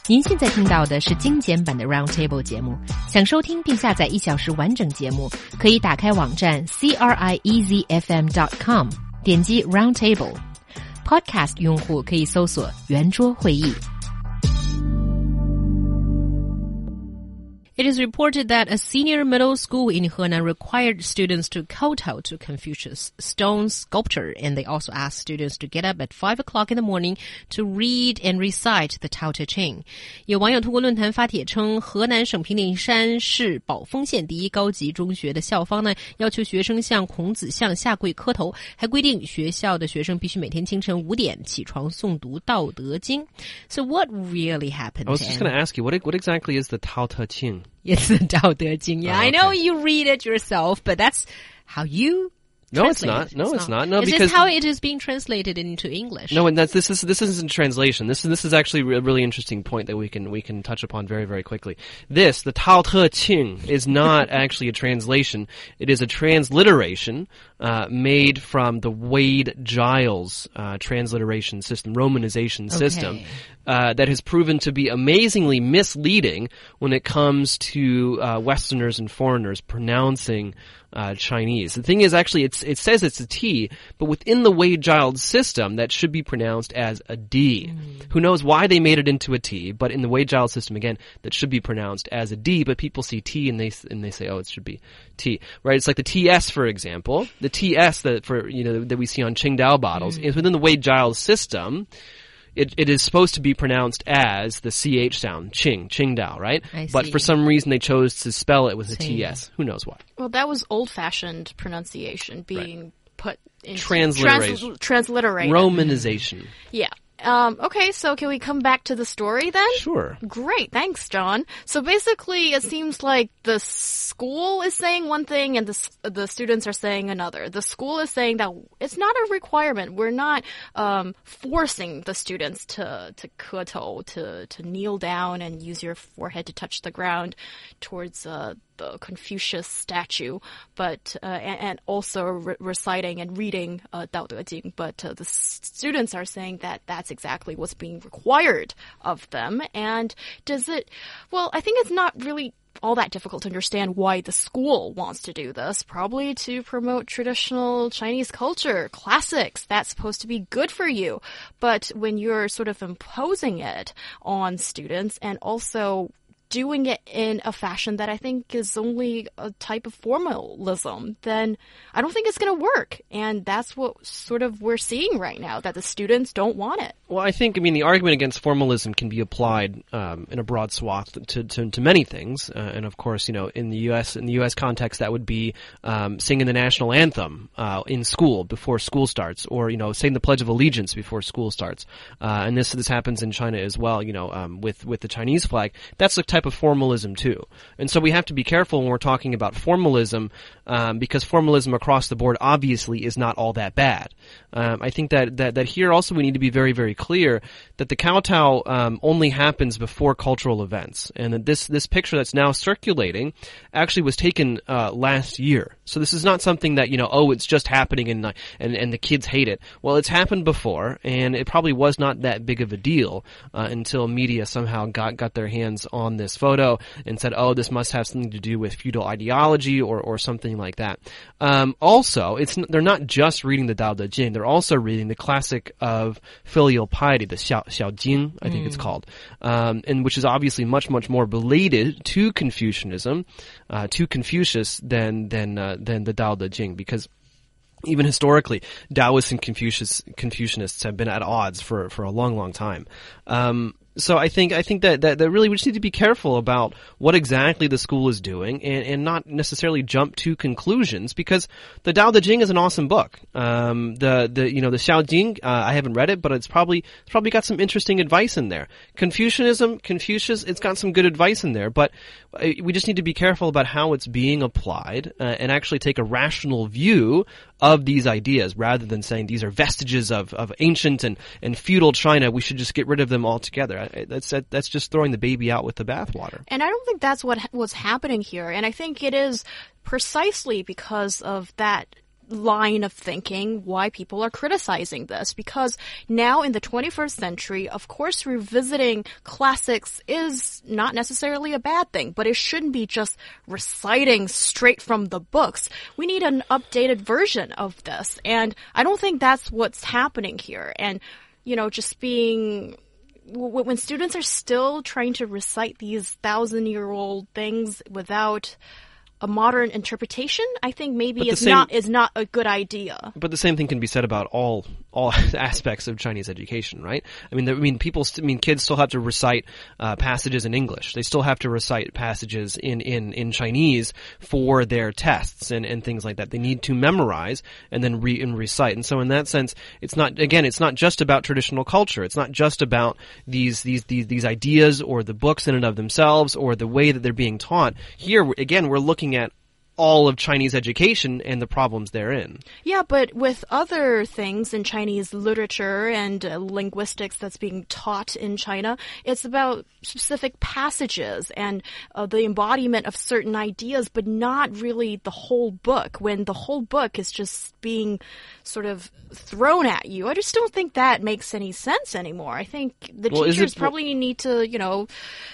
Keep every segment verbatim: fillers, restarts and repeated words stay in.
您现在听到的是精简版的 Roundtable 节目。想收听并下载一小时完整节目，可以打开网站 c r i e z f m dot com， 点击 Roundtable。Podcast 用户可以搜索圆桌会议。It is reported that a senior middle school in Henan required students to kowtow to Confucius' stone sculpture, and they also asked students to get up at five o'clock in the morning to read and recite the Tao Te Ching. 有网友通过论坛发帖称，河南省平顶山市宝丰县第一高级中学的校方呢，要求学生向孔子像下跪磕头，还规定学校的学生必须每天清晨五点起床诵读《道德经》。So what really happened? I was just going to ask you, what what exactly is the Tao Te Ching? It's the Tao Te Ching. Yeah, oh, okay. I know you read it yourself, but that's how you No, it's translate not. No, it's, it's not. not. No, it's because just how it is being translated into English. No, and that's this is this isn't translation. This is this is actually a really interesting point that we can we can touch upon very very quickly. This, the Tao Te Ching, is not actually a translation. It is a transliteration uh, made from the Wade-Giles uh, transliteration system, romanization system. Okay. Uh, that has proven to be amazingly misleading when it comes to uh, Westerners and foreigners pronouncing uh, Chinese. The thing is, actually, it's, it says it's a T, but within the Wade-Giles system, that should be pronounced as a D. Mm. Who knows why they made it into a T, but in the Wade-Giles system, again, that should be pronounced as a D, but people see T and they and they say, oh, it should be T. Right? It's like the T S, for example. The T S that for you know that we see on Qingdao bottles mm. is within the Wade-Giles system. It, it is supposed to be pronounced as the C H sound, Qing, Qingdao, right? I see. But for some reason they chose to spell it with a T S. Who knows why? Well, that was old-fashioned pronunciation being right. put into... Transliteration. Trans- transliterated. Romanization. Yeah. Um, okay, so can we come back to the story then? Sure. Great, thanks, John. So basically, it seems like the school is saying one thing and the the students are saying another. The school is saying that it's not a requirement. We're not um, forcing the students to to kowtow, to to kneel down and use your forehead to touch the ground towards uh, the Confucius statue, but uh, and, and also re- reciting and reading uh, Dao De Jing. But uh, the s- students are saying that that's exactly what's being required of them. And does it? Well, I think it's not really all that difficult to understand why the school wants to do this. Probably to promote traditional Chinese culture, classics. That's supposed to be good for you. But when you're sort of imposing it on students and also doing it in a fashion that I think is only a type of formalism, then I don't think it's going to work. And that's what sort of we're seeing right now, that the students don't want it. Well, I think, I mean, the argument against formalism can be applied um, in a broad swath to, to, to many things. Uh, and of course, you know, in the U S, in the U S context, that would be um, singing the national anthem uh, in school before school starts, or, you know, saying the Pledge of Allegiance before school starts. Uh, and this this happens in China as well, you know, um, with, with the Chinese flag. That's a type of formalism too. And so we have to be careful when we're talking about formalism, um, because formalism across the board obviously is not all that bad. Um, I think that, that, that here also we need to be very, very clear that the kowtow um, only happens before cultural events, and that this this picture that's now circulating actually was taken uh, last year. So this is not something that, you know, oh, it's just happening and and and the kids hate it. Well, it's happened before, and it probably was not that big of a deal uh, until media somehow got got their hands on this photo and said, oh, this must have something to do with feudal ideology or or something like that. Um, also, it's they're not just reading the Dao De Jing; they're also reading the classic of filial piety, the Xiao, Xiao Jing, I think mm. it's called, um, and which is obviously much, much more related to Confucianism, uh, to Confucius than than uh, than the Dao De Jing, because even historically, Taoists and Confucius, Confucianists have been at odds for for a long, long time. Um, So I think I think that, that, that really we just need to be careful about what exactly the school is doing, and, and not necessarily jump to conclusions, because the Dao De Jing is an awesome book. Um, the the you know the Xiao Jing, uh, I haven't read it, but it's probably it's probably got some interesting advice in there. Confucianism, Confucius, it's got some good advice in there, but we just need to be careful about how it's being applied uh, and actually take a rational view of these ideas, rather than saying these are vestiges of, of ancient and, and feudal China. We should just get rid of them altogether. That's that's just throwing the baby out with the bathwater. And I don't think that's what was happening here. And I think it is precisely because of that line of thinking why people are criticizing this, because now in the twenty-first century, of course, revisiting classics is not necessarily a bad thing, but it shouldn't be just reciting straight from the books. We need an updated version of this, and I don't think that's what's happening here. And, you know, just being... when students are still trying to recite these thousand-year-old things without a modern interpretation, I think maybe is same, not is not a good idea. But the same thing can be said about all all aspects of Chinese education, right? I mean, the, I mean, people, st- I mean, kids still have to recite uh, passages in English. They still have to recite passages in in in Chinese for their tests and and things like that. They need to memorize and then re and recite. And so, in that sense, it's not again, it's not just about traditional culture. It's not just about these these these these ideas or the books in and of themselves or the way that they're being taught. Here, again, we're looking at all of Chinese education and the problems therein. Yeah, but with other things in Chinese literature and uh, linguistics that's being taught in China, it's about specific passages and uh, the embodiment of certain ideas, but not really the whole book, when the whole book is just being sort of thrown at you. I just don't think that makes any sense anymore. I think the well, teachers it, probably need to, you know,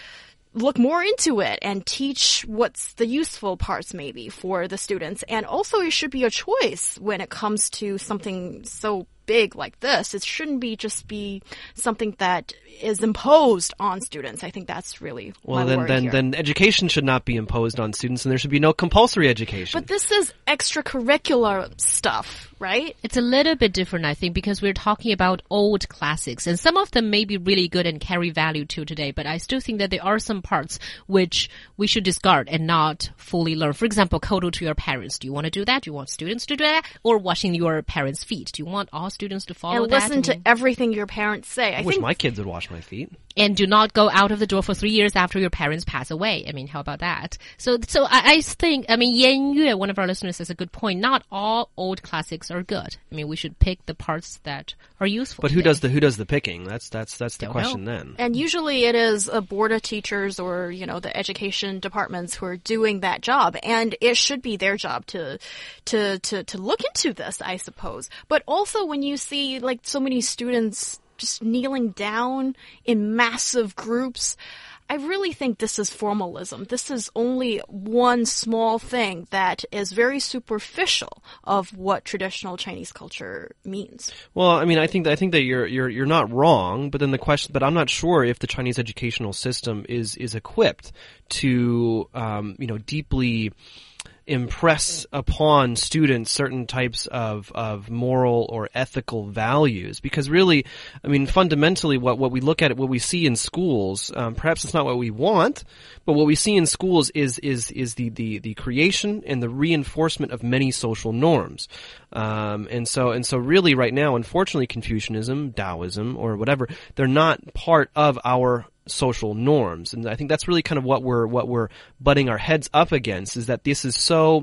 look more into it and teach what's the useful parts maybe for the students. And also it should be a choice when it comes to something so big like this. It shouldn't be just be something that is imposed on students. I think that's really well. my Then, worry then, here. then education should not be imposed on students, and there should be no compulsory education. But this is extracurricular stuff, right? It's a little bit different, I think, because we're talking about old classics, and some of them may be really good and carry value to today, but I still think that there are some parts which we should discard and not fully learn. For example, kowtow to your parents. Do you want to do that? Do you want students to do that? Or washing your parents' feet? Do you want all students to follow and that? listen to everything your parents say. I, I wish think my kids would wash my feet. And do not go out of the door for three years after your parents pass away. I mean, how about that? So, so I, I think, I mean, Yan Yue, one of our listeners, has a good point. Not all old classics are good. I mean, we should pick the parts that are useful. But who today. does the who does the picking? That's that's that's the Don't question know. then. And usually it is a board of teachers or, you know, the education departments who are doing that job. And it should be their job to, to, to, to look into this, I suppose. But also when you see like so many students just kneeling down in massive groups, I really think this is formalism. This is only one small thing that is very superficial of what traditional Chinese culture means. Well, I mean, I think that, I think that you're you're you're not wrong, but then the question, but I'm not sure if the Chinese educational system is is equipped to um, you know, deeply impress upon students certain types of, of moral or ethical values. Because really, I mean, fundamentally what, what we look at, what we see in schools, um, perhaps it's not what we want, but what we see in schools is, is, is the, the, the creation and the reinforcement of many social norms. Um, and so, and so really right now, unfortunately, Confucianism, Taoism, or whatever, they're not part of our social norms. And I think that's really kind of what we're what we're butting our heads up against, is that this is so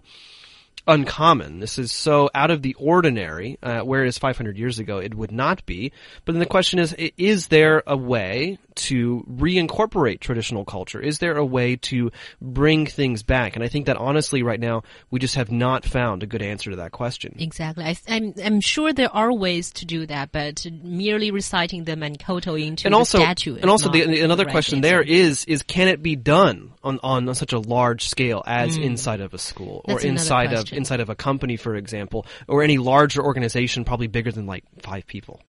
uncommon. This is so out of the ordinary, uh, whereas five hundred years ago it would not be. But then the question is, is there a way to reincorporate traditional culture? Is there a way to bring things back? And I think that honestly right now we just have not found a good answer to that question. Exactly. I, I'm, I'm sure there are ways to do that, but merely reciting them and kowtowing to and the also, statue is and also not the, another the right question answer. there is, is can it be done on, on such a large scale as Mm. inside of a school That's or another inside of question. inside of a company, for example, or any larger organization, probably bigger than like five people?